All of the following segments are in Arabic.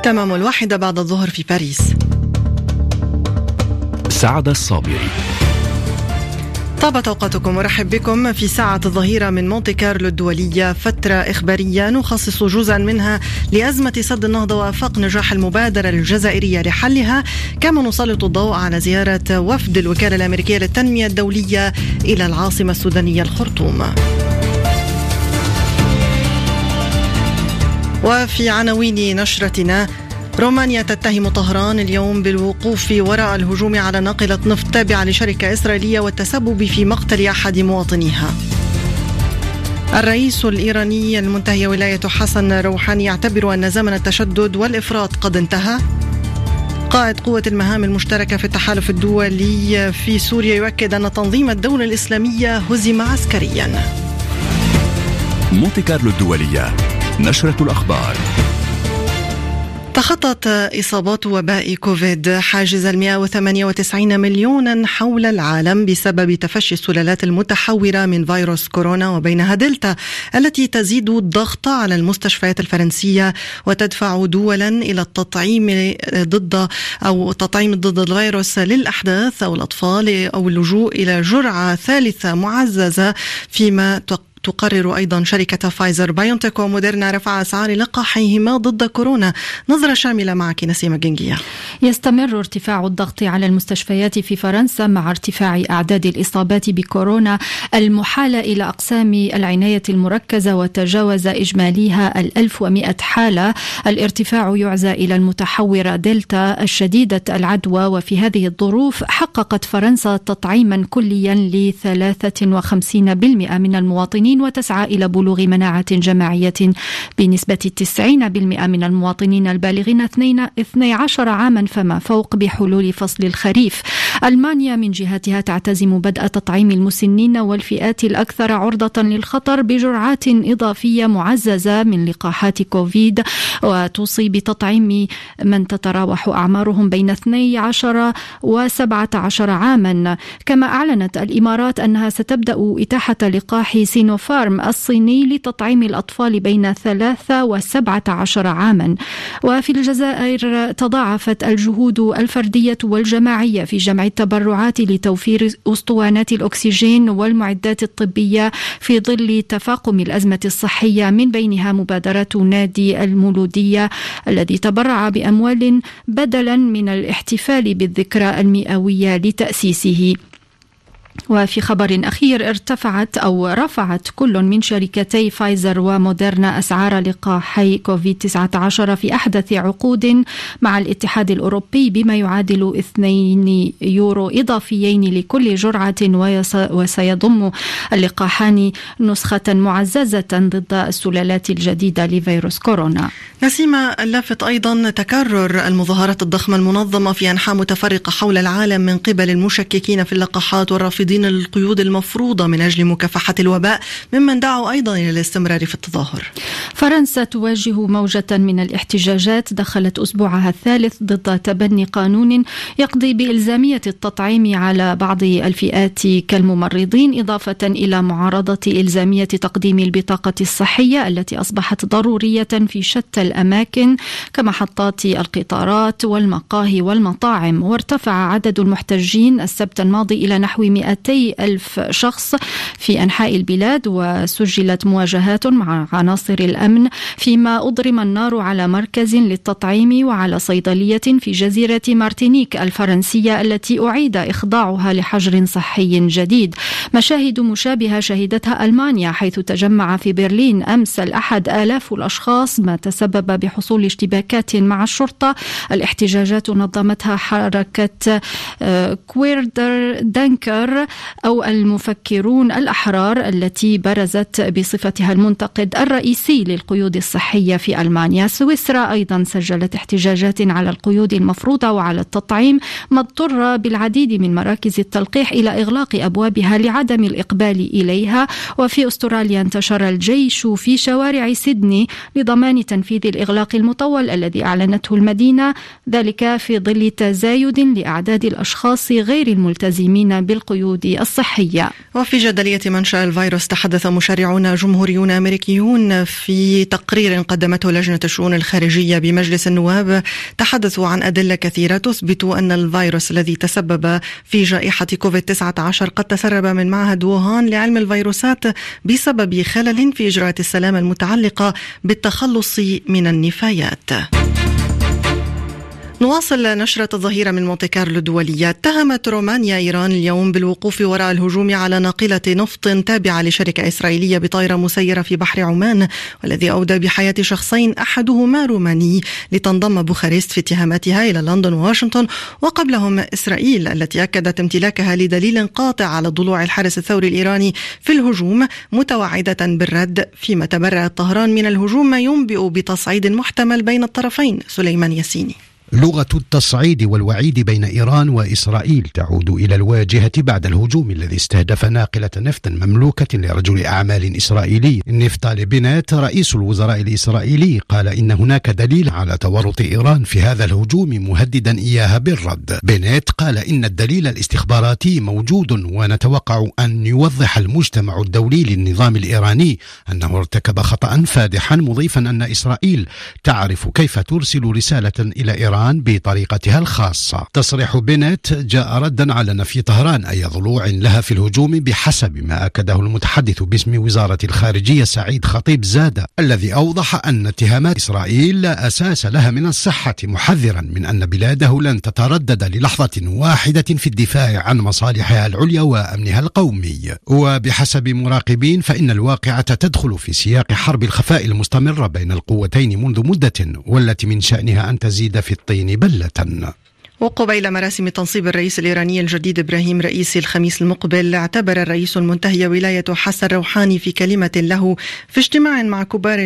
تمام 1 بعد الظهر في باريس. سعد الصابري. طابت أوقاتكم، ورحب بكم في ساعة الظهيرة من مونتي كارلو الدولية، فترة إخبارية نخصص جزءا منها لأزمة سد النهضة وآفاق نجاح المبادرة الجزائرية لحلها، كما نسلط الضوء على زيارة وفد الوكالة الأمريكية للتنمية الدولية إلى العاصمة السودانية الخرطوم. وفي عناوين نشرتنا: رومانيا تتهم طهران اليوم بالوقوف وراء الهجوم على ناقلة نفط تابعة لشركة إسرائيلية والتسبب في مقتل أحد مواطنيها. الرئيس الإيراني المنتهي ولاية حسن روحاني يعتبر أن زمن التشدد والإفراط قد انتهى. قائد قوة المهام المشتركة في التحالف الدولي في سوريا يؤكد أن تنظيم الدولة الإسلامية هزم عسكريا. مونتي كارلو الدولية، نشرة الأخبار. تخطت إصابات وباء كوفيد حاجز 198 مليونا حول العالم بسبب تفشي السلالات المتحورة من فيروس كورونا، وبينها دلتا التي تزيد الضغط على المستشفيات الفرنسية وتدفع دولا إلى التطعيم ضد الفيروس للأحداث أو الأطفال أو اللجوء إلى جرعة ثالثة معززة، فيما تقرر أيضا شركة فايزر بايونتك وموديرنا رفع أسعار لقاحيهما ضد كورونا. نظرة شاملة معك نسيمة جنجية. يستمر ارتفاع الضغط على المستشفيات في فرنسا مع ارتفاع أعداد الإصابات بكورونا المحالة إلى أقسام العناية المركزة، وتجاوز إجماليها 1100 حالة. الارتفاع يعزى إلى المتحورة دلتا الشديدة العدوى، وفي هذه الظروف حققت فرنسا تطعيما كليا ل 53% من المواطنين، وتسعى إلى بلوغ مناعة جماعية بنسبة 90% من المواطنين البالغين 12 عاما فما فوق بحلول فصل الخريف. ألمانيا من جهتها تعتزم بدء تطعيم المسنين والفئات الأكثر عرضة للخطر بجرعات إضافية معززة من لقاحات كوفيد، وتوصي بتطعيم من تتراوح أعمارهم بين 12 و17 عاما. كما أعلنت الإمارات أنها ستبدأ إتاحة لقاح سينوفارم الصيني لتطعيم الأطفال بين 3 و17 عاما. وفي الجزائر تضاعفت الجهود الفردية والجماعية في جمع التبرعات لتوفير أسطوانات الأكسجين والمعدات الطبية في ظل تفاقم الأزمة الصحية، من بينها مبادرة نادي المولودية الذي تبرع بأموال بدلا من الاحتفال بالذكرى المئوية لتأسيسه. وفي خبر أخير رفعت كل من شركتي فايزر وموديرنا أسعار لقاحي كوفيد-19 في أحدث عقود مع الاتحاد الأوروبي بما يعادل 2 يورو إضافيين لكل جرعة، وسيضم اللقاحان نسخة معززة ضد السلالات الجديدة لفيروس كورونا. نسيمة، اللافت أيضا تكرر المظاهرات الضخمة المنظمة في أنحاء متفرقة حول العالم من قبل المشككين في اللقاحات والرافضين للقيود المفروضة من أجل مكافحة الوباء، ممن دعوا أيضا إلى الاستمرار في التظاهر. فرنسا تواجه موجة من الاحتجاجات دخلت أسبوعها الثالث ضد تبني قانون يقضي بإلزامية التطعيم على بعض الفئات كالممرضين، إضافة إلى معارضة إلزامية تقديم البطاقة الصحية التي أصبحت ضرورية في شتى الأماكن كمحطات القطارات والمقاهي والمطاعم. وارتفع عدد المحتجين السبت الماضي إلى نحو 200,000 شخص في أنحاء البلاد، وسجلت مواجهات مع عناصر الأمن، فيما أضرم النار على مركز للتطعيم وعلى صيدلية في جزيرة مارتينيك الفرنسية التي أعيد إخضاعها لحجر صحي جديد. مشاهد مشابهة شهدتها ألمانيا، حيث تجمع في برلين أمس الأحد آلاف الأشخاص، ما تسبب بحصول اشتباكات مع الشرطة. الاحتجاجات نظمتها حركة كويردر دانكر أو المفكرون الأحرار، التي برزت بصفتها المنتقد الرئيسي للقيود الصحية في ألمانيا. سويسرا أيضا سجلت احتجاجات على القيود المفروضة وعلى التطعيم، ما اضطر بالعديد من مراكز التلقيح إلى إغلاق أبوابها لعدم الإقبال إليها. وفي أستراليا انتشر الجيش في شوارع سيدني لضمان تنفيذ الإغلاق المطول الذي أعلنته المدينة، ذلك في ظل تزايد لأعداد الأشخاص غير الملتزمين بالقيود الحدود الصحية. وفي جدلية منشأ الفيروس، تحدث مشرعون جمهوريون أمريكيون في تقرير قدمته لجنة الشؤون الخارجية بمجلس النواب. تحدثوا عن أدلة كثيرة تثبت أن الفيروس الذي تسبب في جائحة كوفيد-19 قد تسرب من معهد ووهان لعلم الفيروسات بسبب خلل في إجراءات السلامة المتعلقة بالتخلص من النفايات. نواصل نشرة الظهيرة من مونتي كارلو الدولية. اتهمت رومانيا إيران اليوم بالوقوف وراء الهجوم على ناقلة نفط تابعة لشركة إسرائيلية بطائرة مسيرة في بحر عمان، والذي أودى بحياة شخصين أحدهما روماني، لتنضم بوخارست في اتهاماتها إلى لندن وواشنطن، وقبلهم إسرائيل التي أكدت امتلاكها لدليل قاطع على ضلوع الحرس الثوري الإيراني في الهجوم، متوعدة بالرد، فيما تبرأت طهران من الهجوم ما ينبئ بتصعيد محتمل بين الطرفين. سليمان ياسيني. لغة التصعيد والوعيد بين إيران وإسرائيل تعود إلى الواجهة بعد الهجوم الذي استهدف ناقلة نفط مملوكة لرجل أعمال إسرائيلي. نفتالي بنت رئيس الوزراء الإسرائيلي قال إن هناك دليل على تورط إيران في هذا الهجوم، مهددا إياها بالرد. بنت قال إن الدليل الاستخباراتي موجود، ونتوقع أن يوضح المجتمع الدولي للنظام الإيراني أنه ارتكب خطأ فادحا، مضيفا أن إسرائيل تعرف كيف ترسل رسالة إلى إيران بطريقتها الخاصة. تصريح بنت جاء ردا على نفي طهران أي ضلوع لها في الهجوم، بحسب ما أكده المتحدث باسم وزارة الخارجية سعيد خطيب زادة، الذي أوضح أن اتهامات إسرائيل لا أساس لها من الصحة، محذرا من أن بلاده لن تتردد للحظة واحدة في الدفاع عن مصالحها العليا وأمنها القومي. وبحسب مراقبين فإن الواقعة تدخل في سياق حرب الخفاء المستمرة بين القوتين منذ مدة، والتي من شأنها أن تزيد في الطين بلة. وقبيل مراسم تنصيب الرئيس الإيراني الجديد إبراهيم رئيسي الخميس المقبل، اعتبر الرئيس المنتهي ولاية حسن روحاني في كلمة له في اجتماع مع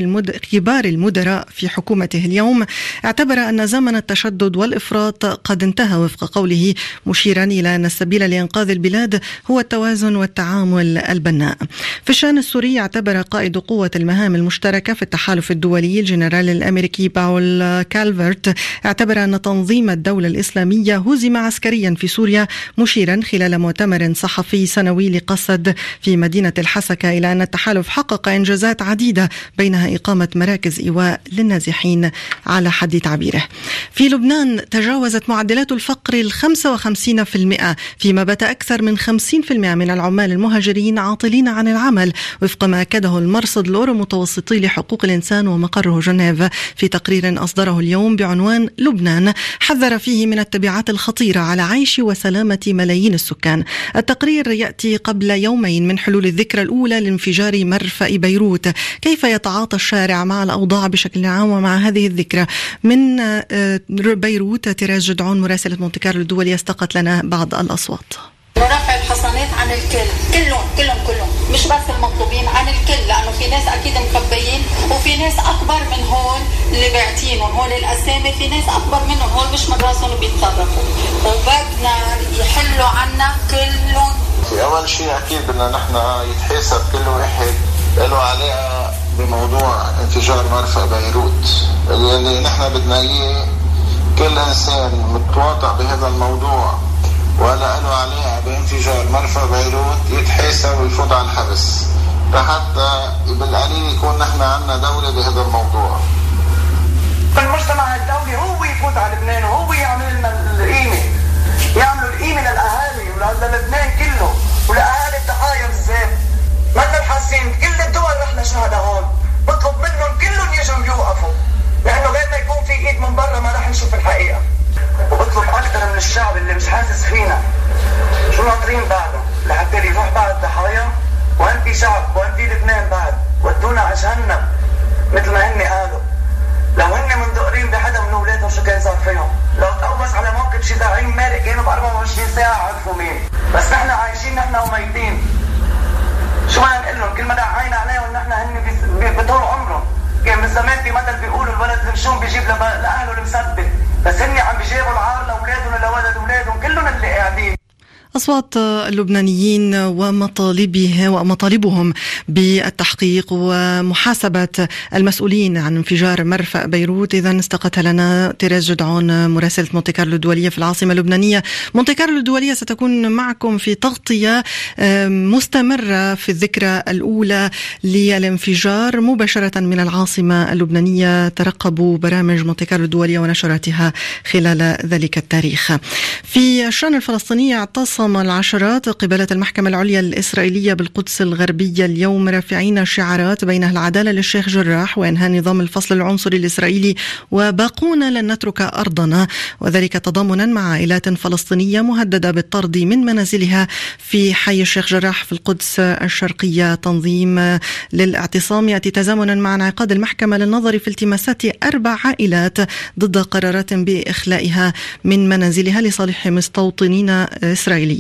كبار المدراء في حكومته اليوم، اعتبر أن زمن التشدد والإفراط قد انتهى وفق قوله، مشيرا إلى أن السبيل لإنقاذ البلاد هو التوازن والتعامل البناء. في الشأن السوري، اعتبر قائد قوة المهام المشتركة في التحالف الدولي الجنرال الأمريكي باول كالفرت، اعتبر أن تنظيم الدولة الإسلامية هزم عسكريا في سوريا، مشيرا خلال مؤتمر صحفي سنوي لقصد في مدينة الحسكة إلى أن التحالف حقق إنجازات عديدة، بينها إقامة مراكز إيواء للنازحين على حد تعبيره. في لبنان، تجاوزت معدلات الفقر 55%، فيما بات أكثر من 50% من العمال المهاجرين عاطلين عن العمل، وفق ما أكده المرصد الأورو-متوسطي لحقوق الإنسان ومقره جنيف في تقرير أصدره اليوم بعنوان لبنان، حذر فيه من التبعات الخطيرة على عيش وسلامة ملايين السكان. التقرير يأتي قبل يومين من حلول الذكرى الأولى لانفجار مرفأ بيروت. كيف يتعاطى الشارع مع الأوضاع بشكل عام ومع هذه الذكرى؟ من بيروت، تيراز جدعون مراسلة مونتي كارلو الدولية استقت لنا بعض الأصوات. رفع الحصانات عن الكل، كلهم مش بس المطلوبين، عن الكل، لأنه في ناس أكيد مخبيين، وفي ناس أكبر من هول اللي باعتينهم، هول الأسامي في ناس أكبر منهم، هول مش من راسهم بيتصرفوا، وبدنا يحلوا عنا كلهم. في أول شيء أكيد بدنا نحن يتحاسب كل واحد له علاقة بموضوع انفجار مرفأ بيروت، اللي نحن بدنا إياه كل إنسان متواطئ بهذا الموضوع ولا له علاقة بانفجار مرفأ بيروت يتحاسب ويفوت على الحبس، لحتى بالقليل يكون نحن عنا دولة بهذا الموضوع. المجتمع الدولي هو يفوت على لبنان وهو يعمل لنا القيمة، يعملوا القيمة للأهالي وللبنان كله ولأهالي الضحايا بالذات. منا الحاسين كل الدول رح نشهدها هون، بطلب منهم كلهم يجوا يوقفوا، لأنه غير ما يكون في إيد من برا ما رح نشوف الحقيقة. وبطلب أكثر من الشعب اللي مش حاسس فينا، شو ناطرين بعده لحتى يروح بعد الضحايا؟ وين في شعب؟ وين في لبنان بعد؟ ودونا على جهنم مثل ما هن قالوا. لو هن مندقرين بحدا من اولادهم شو كان صار فيهم؟ لو تقوس على موقف شي زعيم مالك كانوا ب 24 ساعه عرفوا مين، بس نحن عايشين نحن وميتين. شو ما نقول لهم؟ كل ما دعينا عليهم نحن هن بطول عمرهم. كان بالزمان في مثل بيقولوا الولد المشوم بيجيب لاهله المثبت، بس هن عم بيجيبوا العار لاولادهم ولولد اولادهم كلهم اللي قاعدين. أصوات اللبنانيين ومطالبهم بالتحقيق ومحاسبة المسؤولين عن انفجار مرفأ بيروت. إذن استقتها لنا تيريز جدعون مراسلة مونتي كارلو الدولية في العاصمة اللبنانية. مونتي كارلو الدولية ستكون معكم في تغطية مستمرة في الذكرى الأولى للانفجار مباشرة من العاصمة اللبنانية. ترقبوا برامج مونتي كارلو الدولية ونشراتها خلال ذلك التاريخ. في الشأن الفلسطيني اعتصم العشرات قبالة المحكمة العليا الإسرائيلية بالقدس الغربية اليوم رافعين شعارات بينها العدالة للشيخ جراح وإنهاء نظام الفصل العنصري الإسرائيلي وباقون لن نترك أرضنا، وذلك تضامنا مع عائلات فلسطينية مهددة بالطرد من منازلها في حي الشيخ جراح في القدس الشرقية. تنظيم للاعتصام يأتي تزامنا مع انعقاد المحكمة للنظر في التماسات 4 عائلات ضد قرارات بإخلائها من منازلها لصالح مستوطنين إسرائيليين.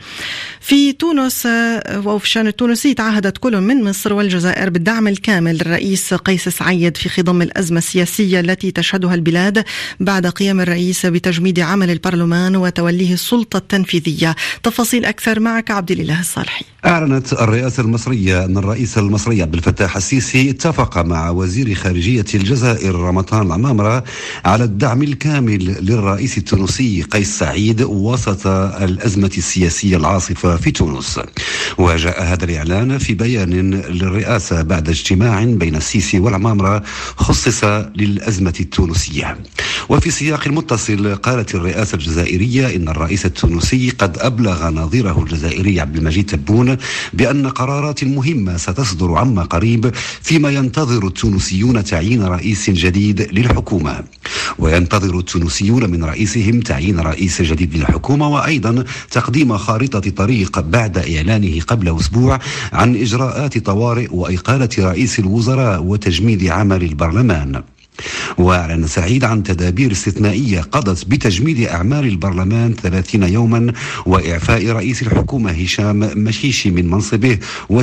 في تونس وفي الشأن التونسي تعهدت كل من مصر والجزائر بالدعم الكامل للرئيس قيس سعيد في خضم الأزمة السياسية التي تشهدها البلاد بعد قيام الرئيس بتجميد عمل البرلمان وتوليه السلطة التنفيذية. تفاصيل أكثر معك عبد الإله الصالحي. أعلنت الرئاسة المصرية أن الرئيس المصري عبد الفتاح السيسي اتفق مع وزير خارجية الجزائر رمضان العمامرة على الدعم الكامل للرئيس التونسي قيس سعيد وسط الأزمة السياسية العاصفة في تونس. وجاء هذا الإعلان في بيان للرئاسة بعد اجتماع بين السيسي والعمامرة خصص للأزمة التونسية. وفي سياق متصل قالت الرئاسة الجزائرية إن الرئيس التونسي قد أبلغ نظيره الجزائري عبد المجيد تبون بأن قرارات مهمة ستصدر عما قريب، فيما ينتظر التونسيون تعيين رئيس جديد للحكومة، وينتظر التونسيون من رئيسهم تعيين رئيس جديد للحكومة، وأيضا تقديم خارطة طريق بعد إعلانه قبل أسبوع عن إجراءات طوارئ وإقالة رئيس الوزراء وتجميد عمل البرلمان. وأعلن سعيد عن تدابير استثنائية قضت بتجميد أعمال البرلمان 30 يوما وإعفاء رئيس الحكومة هشام مشيشي من منصبه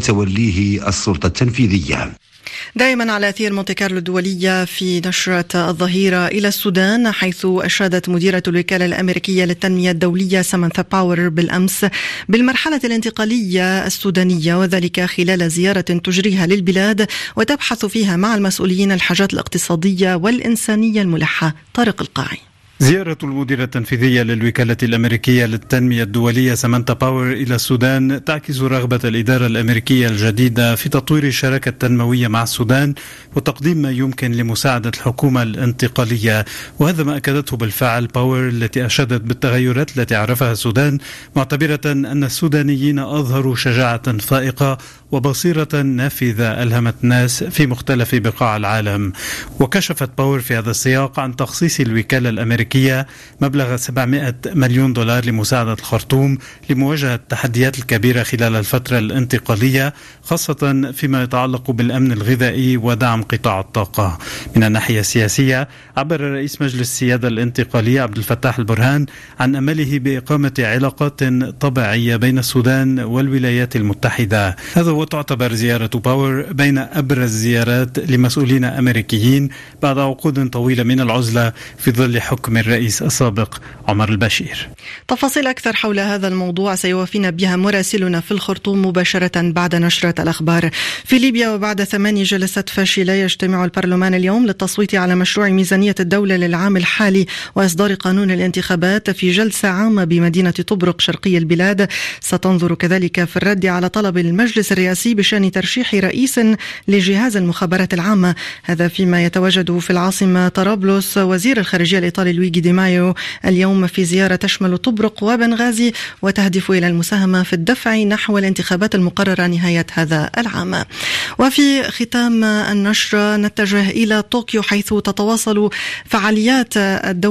وتوليه السلطة التنفيذية. دائما على أثير مونتي كارلو الدولية في نشرة الظهيرة إلى السودان، حيث أشادت مديرة الوكالة الأمريكية للتنمية الدولية سامانثا باور بالأمس بالمرحلة الانتقالية السودانية، وذلك خلال زيارة تجريها للبلاد وتبحث فيها مع المسؤولين الحاجات الاقتصادية والإنسانية الملحة. طارق القاعي. زيارة المديرة التنفيذية للوكالة الأمريكية للتنمية الدولية سامانثا باور إلى السودان تعكس رغبة الإدارة الأمريكية الجديدة في تطوير الشراكة التنموية مع السودان وتقديم ما يمكن لمساعدة الحكومة الانتقالية. وهذا ما أكدته بالفعل باور التي أشادت بالتغيرات التي عرفها السودان، معتبرة أن السودانيين أظهروا شجاعة فائقة وبصيرة نافذة ألهمت الناس في مختلف بقاع العالم. وكشفت باور في هذا السياق عن تخصيص الوكالة الأمريكية مبلغ $700 مليون لمساعدة الخرطوم لمواجهة التحديات الكبيرة خلال الفترة الانتقالية، خاصة فيما يتعلق بالأمن الغذائي ودعم قطاع الطاقة. من الناحية السياسية، عبر رئيس مجلس السيادة الانتقالية عبد الفتاح البرهان عن أمله بإقامة علاقات طبيعية بين السودان والولايات المتحدة. هذا وتعتبر زيارة باور بين أبرز الزيارات لمسؤولين أمريكيين بعد عقود طويلة من العزلة في ظل حكم الرئيس السابق عمر البشير. تفاصيل أكثر حول هذا الموضوع سيوافينا بها مراسلنا في الخرطوم مباشرة بعد نشرة الأخبار. في ليبيا، وبعد 8 جلسات فاشلة، يجتمع البرلمان اليوم للتصويت على مشروع ميزانية الدولة للعام الحالي وإصدار قانون الانتخابات في جلسة عامة بمدينة طبرق شرقي البلاد. ستنظر كذلك في الرد على طلب المجلس الرئاسي بشأن ترشيح رئيس لجهاز المخابرات العامة. هذا فيما يتواجد في العاصمة طرابلس وزير الخارجية الإيطالي لويجي دي مايو اليوم في زيارة تشمل طبرق وبنغازي وتهدف إلى المساهمة في الدفع نحو الانتخابات المقررة نهاية هذا العام. وفي ختام النشرة نتجه إلى طوكيو، حيث تتواصل فعاليات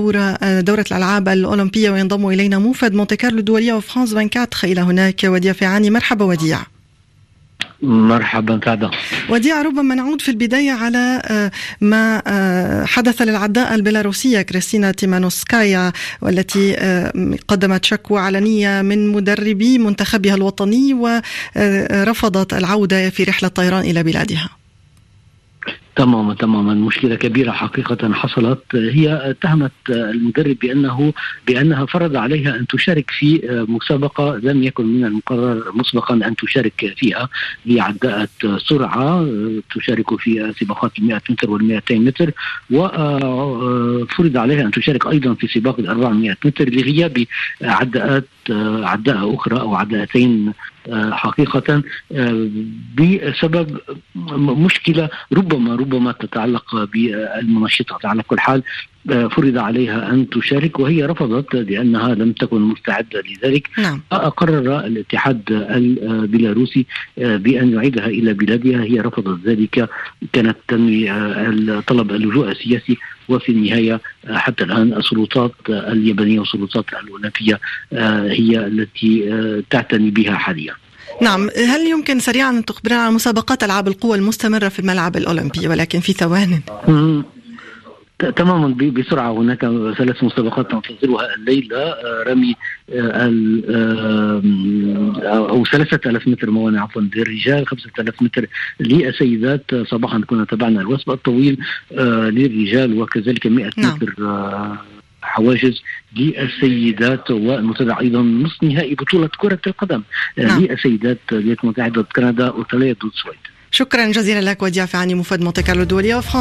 دورة الألعاب الأولمبية، وينضم إلينا موفد مونتي كارلو الدولية وفرانس 24 إلى هناك وديع فيعاني. مرحبا وديع. مرحبا سعادة. وديع، ربما نعود في البداية على ما حدث للعداء البيلاروسية كريستينا تيمانوسكايا، والتي قدمت شكوى علنية من مدربي منتخبها الوطني ورفضت العودة في رحلة طيران إلى بلادها. تماما مشكلة كبيرة حقيقة حصلت. هي اتهمت المدرب بأنها فرض عليها أن تشارك في مسابقة لم يكن من المقرر مسبقا أن تشارك فيها. هي عداءة سرعة تشارك في سباقات 100 متر وال200 متر، وفرض عليها أن تشارك أيضا في سباق 400 متر لغياب عداء أخرى أو عداءتين حقيقة بسبب مشكلة ربما تتعلق بالمنشطات. على كل حال فرض عليها أن تشارك وهي رفضت لأنها لم تكن مستعدة لذلك. قرر الاتحاد البيلاروسي بأن يعيدها إلى بلادها. هي رفضت ذلك، كانت تنوي طلب اللجوء السياسي، وفي النهاية حتى الآن السلطات اليابانية والسلطات الأولمبية هي التي تعتني بها حاليا. نعم، هل يمكن سريعا أن تخبرنا عن مسابقات ألعاب القوى المستمرة في الملعب الأولمبي ولكن في ثوان؟ تماما بسرعة. هناك 3 مسابقات تنتظرها الليلة، رمي أو 3000 متر موانع عفوا للرجال، 5000 متر للسيدات. صباحا كنا تبعنا الوثب الطويل للرجال، وكذلك 100 متر حواجز للسيدات، والمتابع أيضا نصف نهائي بطولة كرة القدم للسيدات الولايات المتحدة كندا وثلاث ضد السويد. شكرا جزيلا لك وديع فعني مفاد مونتي كارلو الدولية.